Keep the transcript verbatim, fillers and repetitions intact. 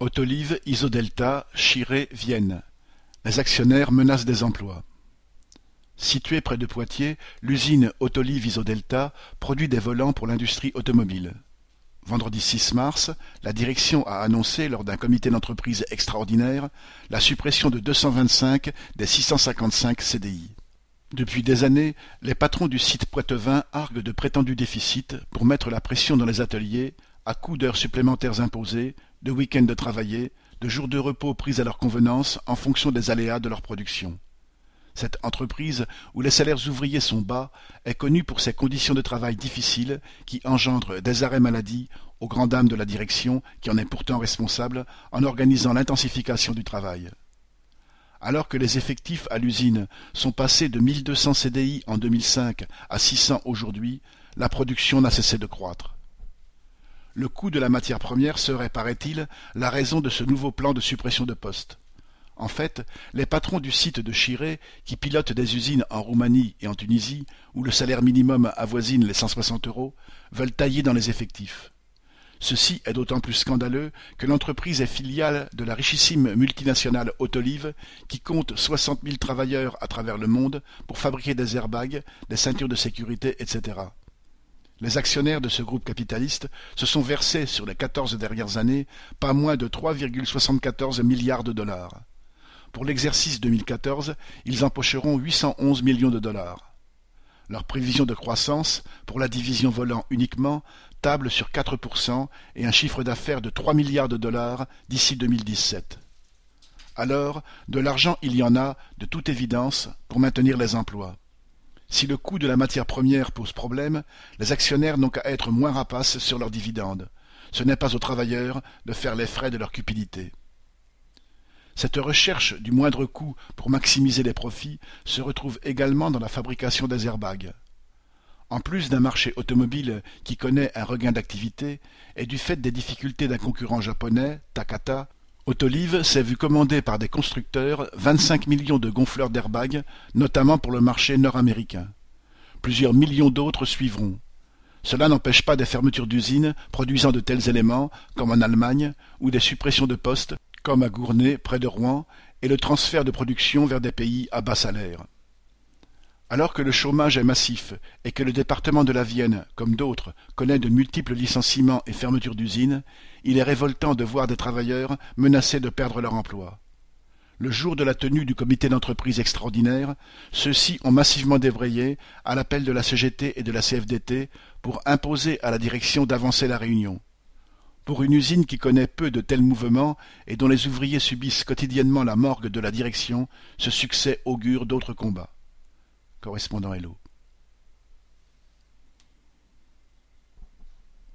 Autoliv, Isodelta, Chiré, Vienne. Les actionnaires menacent des emplois. Située près de Poitiers, l'usine Autoliv Isodelta produit des volants pour l'industrie automobile. Vendredi six mars, la direction a annoncé lors d'un comité d'entreprise extraordinaire la suppression de deux cent vingt-cinq des six cent cinquante-cinq C D I. Depuis des années, les patrons du site poitevin arguent de prétendus déficits pour mettre la pression dans les ateliers, à coups d'heures supplémentaires imposées, de week-ends travaillés, de jours de repos pris à leur convenance en fonction des aléas de leur production. Cette entreprise, où les salaires ouvriers sont bas, est connue pour ses conditions de travail difficiles qui engendrent des arrêts maladie aux grandes dames de la direction qui en est pourtant responsable en organisant l'intensification du travail. Alors que les effectifs à l'usine sont passés de mille deux cents C D I en deux mille cinq à six cents aujourd'hui, la production n'a cessé de croître. Le coût de la matière première serait, paraît-il, la raison de ce nouveau plan de suppression de postes. En fait, les patrons du site de Chiré, qui pilotent des usines en Roumanie et en Tunisie, où le salaire minimum avoisine les cent soixante euros, veulent tailler dans les effectifs. Ceci est d'autant plus scandaleux que l'entreprise est filiale de la richissime multinationale Autoliv, qui compte soixante mille travailleurs à travers le monde pour fabriquer des airbags, des ceintures de sécurité, et cetera. Les actionnaires de ce groupe capitaliste se sont versés sur les quatorze dernières années pas moins de trois virgule soixante-quatorze milliards de dollars. Pour l'exercice deux mille quatorze, ils empocheront huit cent onze millions de dollars. Leur prévision de croissance, pour la division volant uniquement, table sur quatre pour cent et un chiffre d'affaires de trois milliards de dollars d'ici deux mille dix-sept. Alors, de l'argent il y en a, de toute évidence, pour maintenir les emplois. Si le coût de la matière première pose problème, les actionnaires n'ont qu'à être moins rapaces sur leurs dividendes. Ce n'est pas aux travailleurs de faire les frais de leur cupidité. Cette recherche du moindre coût pour maximiser les profits se retrouve également dans la fabrication des airbags. En plus d'un marché automobile qui connaît un regain d'activité, et du fait des difficultés d'un concurrent japonais, Takata, Autoliv s'est vu commander par des constructeurs vingt-cinq millions de gonfleurs d'airbags, notamment pour le marché nord-américain. Plusieurs millions d'autres suivront. Cela n'empêche pas des fermetures d'usines produisant de tels éléments, comme en Allemagne, ou des suppressions de postes, comme à Gournay, près de Rouen, et le transfert de production vers des pays à bas salaire. Alors que le chômage est massif et que le département de la Vienne, comme d'autres, connaît de multiples licenciements et fermetures d'usines, il est révoltant de voir des travailleurs menacés de perdre leur emploi. Le jour de la tenue du comité d'entreprise extraordinaire, ceux-ci ont massivement débrayé à l'appel de la C G T et de la C F D T pour imposer à la direction d'avancer la réunion. Pour une usine qui connaît peu de tels mouvements et dont les ouvriers subissent quotidiennement la morgue de la direction, ce succès augure d'autres combats. Correspondant Hello.